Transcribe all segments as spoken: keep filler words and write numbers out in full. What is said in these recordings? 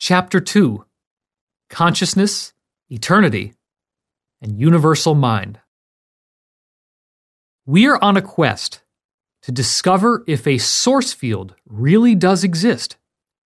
Chapter two: Consciousness, Eternity, and Universal Mind. We are on a quest to discover if a source field really does exist.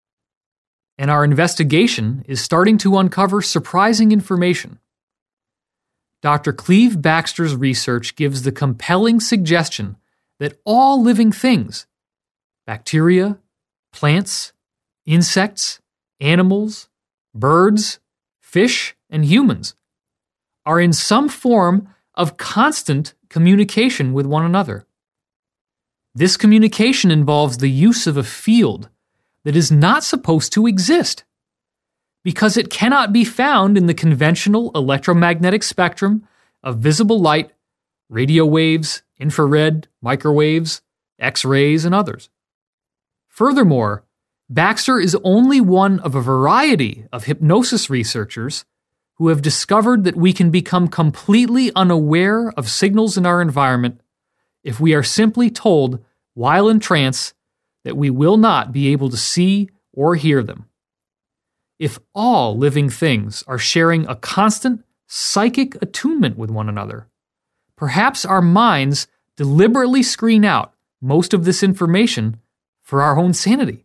And our investigation is starting to uncover surprising information. Doctor Cleve Backster's research gives the compelling suggestion that all living things, bacteria, plants, insects, animals, birds, fish, and humans, are in some form of constant communication with one another. This communication involves the use of a field that is not supposed to exist, because it cannot be found in the conventional electromagnetic spectrum of visible light, radio waves, infrared, microwaves, X-rays, and others. Furthermore, Backster is only one of a variety of hypnosis researchers who have discovered that we can become completely unaware of signals in our environment if we are simply told while in trance that we will not be able to see or hear them. If all living things are sharing a constant psychic attunement with one another, perhaps our minds deliberately screen out most of this information for our own sanity.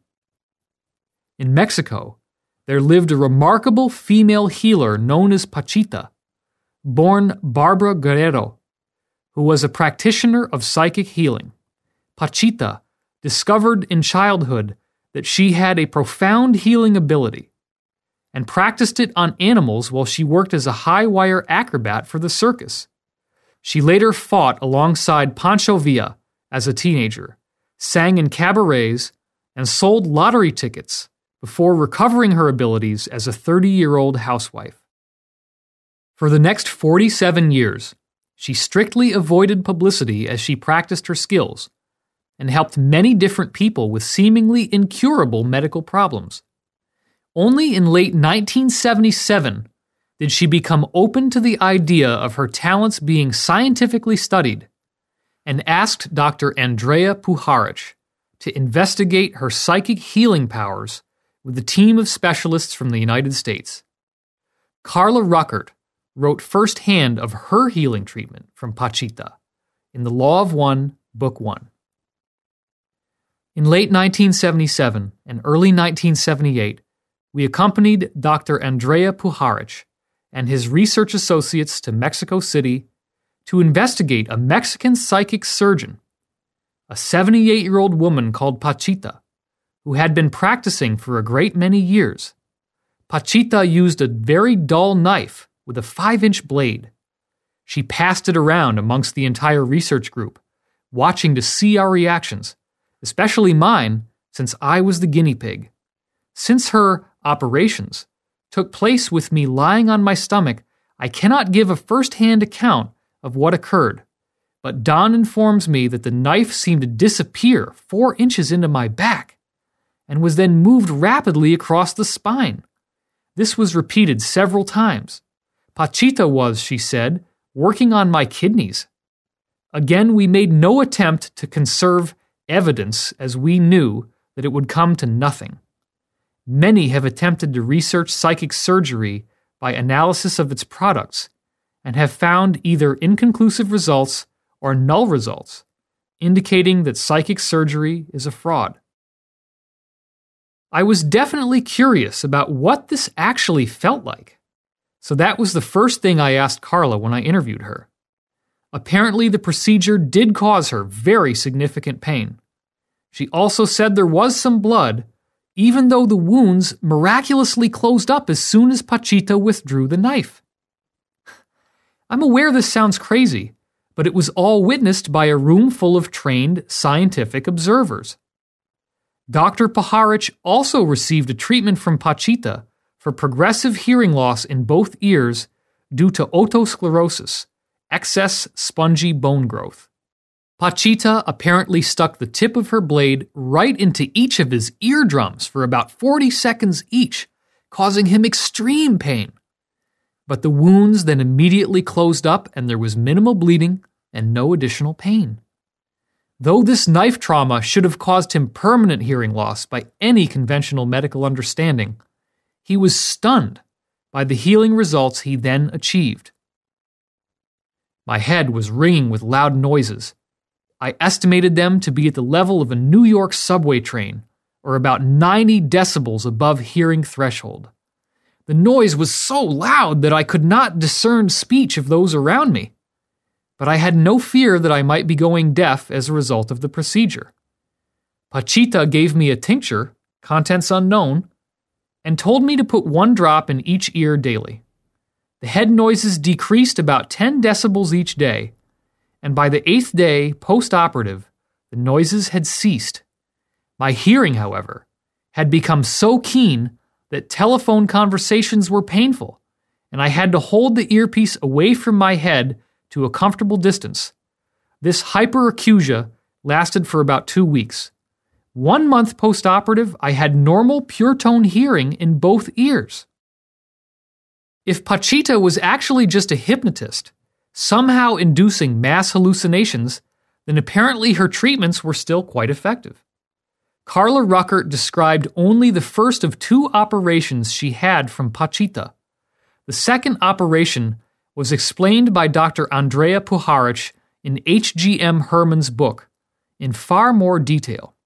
In Mexico, there lived a remarkable female healer known as Pachita, born Barbara Guerrero, who was a practitioner of psychic healing. Pachita discovered in childhood that she had a profound healing ability and practiced it on animals while she worked as a high-wire acrobat for the circus. She later fought alongside Pancho Villa as a teenager, sang in cabarets, and sold lottery tickets before recovering her abilities as a thirty-year-old housewife. For the next forty-seven years, she strictly avoided publicity as she practiced her skills and helped many different people with seemingly incurable medical problems. Only in late nineteen seventy-seven did she become open to the idea of her talents being scientifically studied and asked Doctor Andrea Puharich to investigate her psychic healing powers with a team of specialists from the United States. Carla Ruckert wrote firsthand of her healing treatment from Pachita in The Law of One, Book One. In late nineteen seventy-seven and early nineteen seventy-eight, we accompanied Doctor Andrea Puharich and his research associates to Mexico City to investigate a Mexican psychic surgeon, a seventy-eight-year-old woman called Pachita, who had been practicing for a great many years. Pachita used a very dull knife with a five-inch blade. She passed it around amongst the entire research group, watching to see our reactions, especially mine, since I was the guinea pig. Since her operations took place with me lying on my stomach, I cannot give a first-hand account of what occurred, but Don informs me that the knife seemed to disappear four inches into my back and was then moved rapidly across the spine. This was repeated several times. Pachita was, she said, working on my kidneys. Again, we made no attempt to conserve evidence as we knew that it would come to nothing. Many have attempted to research psychic surgery by analysis of its products and have found either inconclusive results or null results, indicating that psychic surgery is a fraud. I was definitely curious about what this actually felt like, so that was the first thing I asked Carla when I interviewed her. Apparently, the procedure did cause her very significant pain. She also said there was some blood, even though the wounds miraculously closed up as soon as Pachita withdrew the knife. I'm aware this sounds crazy, but it was all witnessed by a room full of trained scientific observers. Doctor Puharich also received a treatment from Pachita for progressive hearing loss in both ears due to otosclerosis, excess spongy bone growth. Pachita apparently stuck the tip of her blade right into each of his eardrums for about forty seconds each, causing him extreme pain. But the wounds then immediately closed up and there was minimal bleeding and no additional pain. Though this knife trauma should have caused him permanent hearing loss by any conventional medical understanding, He was stunned by the healing results he then achieved. My head was ringing with loud noises. I estimated them to be at the level of a New York subway train, or about ninety decibels above hearing threshold. The noise was so loud that I could not discern speech of those around me. But I had no fear that I might be going deaf as a result of the procedure. Pachita gave me a tincture, contents unknown, and told me to put one drop in each ear daily. The head noises decreased about ten decibels each day, and by the eighth day post-operative, the noises had ceased. My hearing, however, had become so keen that telephone conversations were painful, and I had to hold the earpiece away from my head to a comfortable distance. This hyperacusia lasted for about two weeks. One month post-operative, I had normal pure-tone hearing in both ears. If Pachita was actually just a hypnotist, somehow inducing mass hallucinations, then apparently her treatments were still quite effective. Carla Ruckert described only the first of two operations she had from Pachita. The second operation was explained by Doctor Andrea Puharich in H G M Herman's book in far more detail.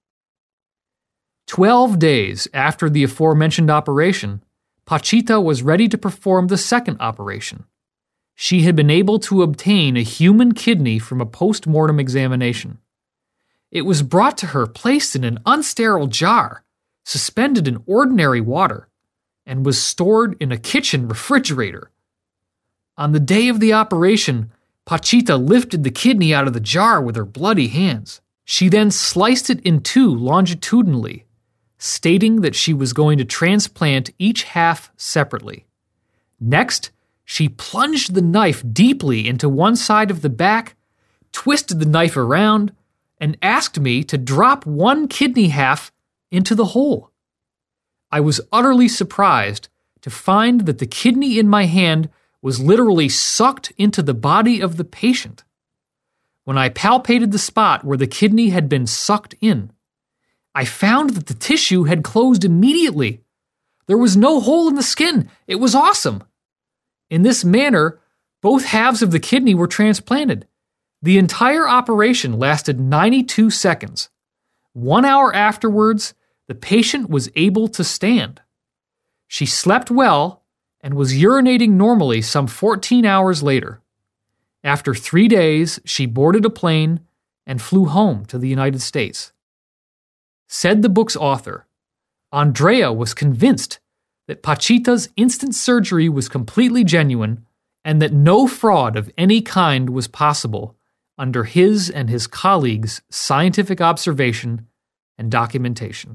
Twelve days after the aforementioned operation, Pachita was ready to perform the second operation. She had been able to obtain a human kidney from a post-mortem examination. It was brought to her placed in an unsterile jar, suspended in ordinary water, and was stored in a kitchen refrigerator. On the day of the operation, Pachita lifted the kidney out of the jar with her bloody hands. She then sliced it in two longitudinally, stating that she was going to transplant each half separately. Next, she plunged the knife deeply into one side of the back, twisted the knife around, and asked me to drop one kidney half into the hole. I was utterly surprised to find that the kidney in my hand was literally sucked into the body of the patient. When I palpated the spot where the kidney had been sucked in, I found that the tissue had closed immediately. There was no hole in the skin. It was awesome. In this manner, both halves of the kidney were transplanted. The entire operation lasted ninety-two seconds. One hour afterwards, the patient was able to stand. She slept well and was urinating normally some fourteen hours later. After three days, she boarded a plane and flew home to the United States. Said the book's author, Andrea was convinced that Pachita's instant surgery was completely genuine and that no fraud of any kind was possible under his and his colleagues' scientific observation and documentation.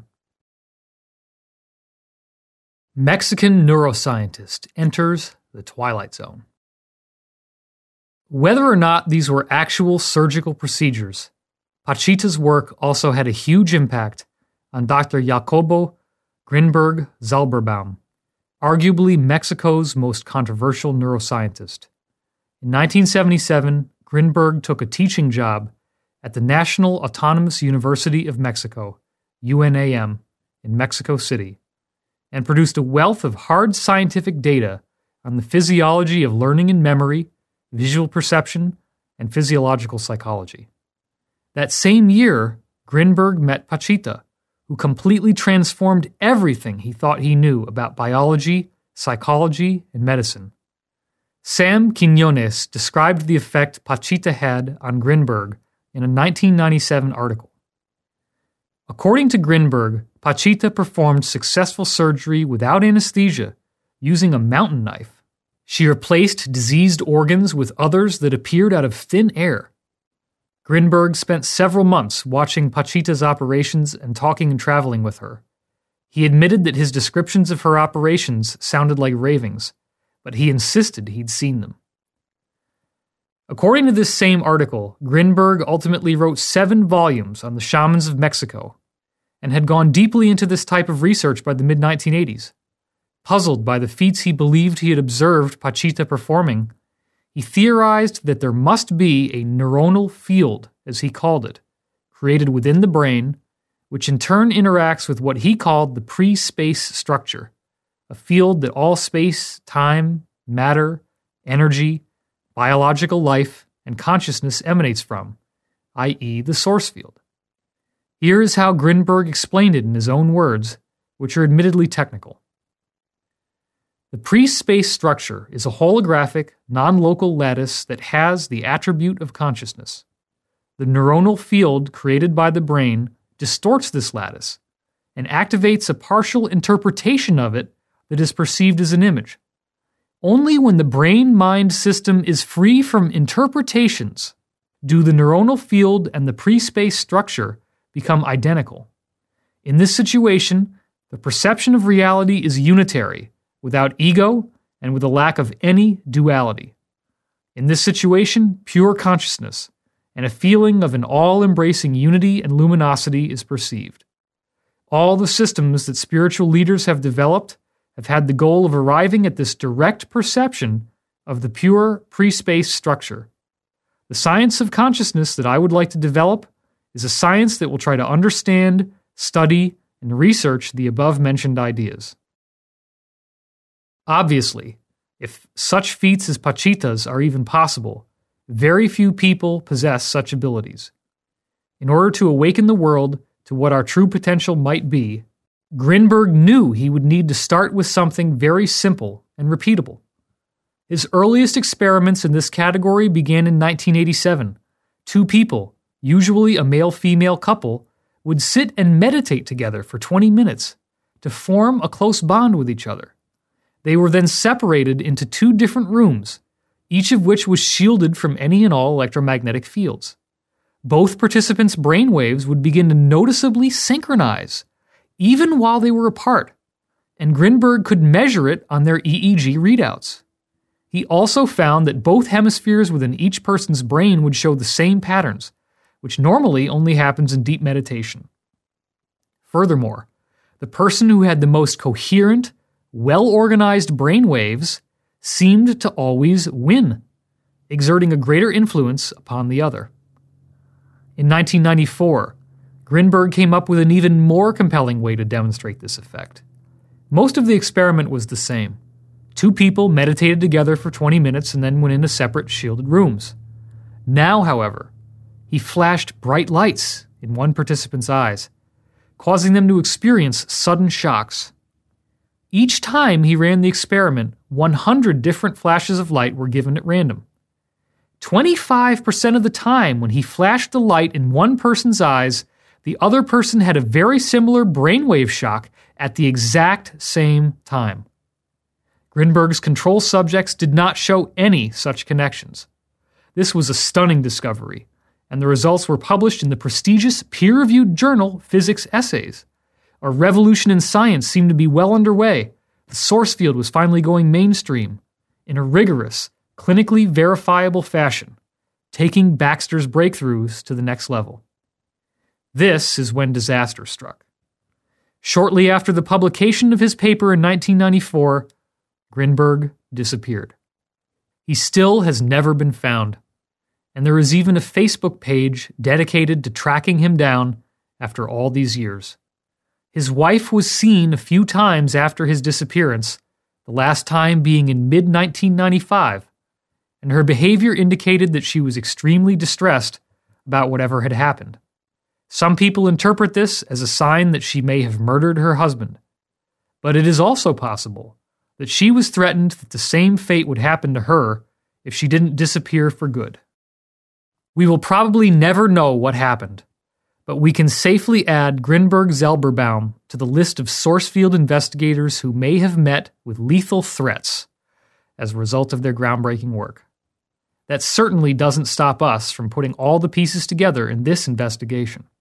Mexican neuroscientist enters the Twilight Zone. Whether or not these were actual surgical procedures, Pachita's work also had a huge impact on Doctor Jacobo Grinberg Zalberbaum, arguably Mexico's most controversial neuroscientist. In nineteen seventy-seven, Grinberg took a teaching job at the National Autonomous University of Mexico, U N A M, in Mexico City, and produced a wealth of hard scientific data on the physiology of learning and memory, visual perception, and physiological psychology. That same year, Grinberg met Pachita, who completely transformed everything he thought he knew about biology, psychology, and medicine. Sam Quinones described the effect Pachita had on Grinberg in a nineteen ninety-seven article. According to Grinberg, Pachita performed successful surgery without anesthesia using a mountain knife. She replaced diseased organs with others that appeared out of thin air. Grinberg spent several months watching Pachita's operations and talking and traveling with her. He admitted that his descriptions of her operations sounded like ravings, but he insisted he'd seen them. According to this same article, Grinberg ultimately wrote seven volumes on the shamans of Mexico and had gone deeply into this type of research by the mid nineteen eighties. Puzzled by the feats he believed he had observed Pachita performing, he theorized that there must be a neuronal field, as he called it, created within the brain, which in turn interacts with what he called the pre-space structure, a field that all space, time, matter, energy, biological life, and consciousness emanates from, that is the source field. Here is how Grinberg explained it in his own words, which are admittedly technical. The pre-space structure is a holographic, non-local lattice that has the attribute of consciousness. The neuronal field created by the brain distorts this lattice and activates a partial interpretation of it that is perceived as an image. Only when the brain-mind system is free from interpretations do the neuronal field and the pre-space structure become identical. In this situation, the perception of reality is unitary, without ego and with a lack of any duality. In this situation, pure consciousness and a feeling of an all-embracing unity and luminosity is perceived. All the systems that spiritual leaders have developed have had the goal of arriving at this direct perception of the pure pre-space structure. The science of consciousness that I would like to develop is a science that will try to understand, study, and research the above-mentioned ideas. Obviously, if such feats as Pachitas are even possible, very few people possess such abilities. In order to awaken the world to what our true potential might be, Grinberg knew he would need to start with something very simple and repeatable. His earliest experiments in this category began in nineteen eighty-seven. Two people, usually a male-female couple, would sit and meditate together for twenty minutes to form a close bond with each other. They were then separated into two different rooms, each of which was shielded from any and all electromagnetic fields. Both participants' brainwaves would begin to noticeably synchronize, even while they were apart, and Grinberg could measure it on their E E G readouts. He also found that both hemispheres within each person's brain would show the same patterns, which normally only happens in deep meditation. Furthermore, the person who had the most coherent, well-organized brainwaves seemed to always win, exerting a greater influence upon the other. In nineteen ninety-four, Grinberg came up with an even more compelling way to demonstrate this effect. Most of the experiment was the same. Two people meditated together for twenty minutes and then went into separate shielded rooms. Now, however, he flashed bright lights in one participant's eyes, causing them to experience sudden shocks. Each time he ran the experiment, one hundred different flashes of light were given at random. twenty-five percent of the time when he flashed the light in one person's eyes, the other person had a very similar brainwave shock at the exact same time. Grinberg's control subjects did not show any such connections. This was a stunning discovery, and the results were published in the prestigious peer-reviewed journal Physics Essays. A revolution in science seemed to be well underway. The source field was finally going mainstream, in a rigorous, clinically verifiable fashion, taking Baxter's breakthroughs to the next level. This is when disaster struck. Shortly after the publication of his paper in nineteen ninety-four, Grinberg disappeared. He still has never been found, and there is even a Facebook page dedicated to tracking him down after all these years. His wife was seen a few times after his disappearance, the last time being in mid nineteen ninety-five, and her behavior indicated that she was extremely distressed about whatever had happened. Some people interpret this as a sign that she may have murdered her husband, but it is also possible that she was threatened that the same fate would happen to her if she didn't disappear for good. We will probably never know what happened, but we can safely add Grinberg Zelberbaum to the list of source field investigators who may have met with lethal threats as a result of their groundbreaking work. That certainly doesn't stop us from putting all the pieces together in this investigation.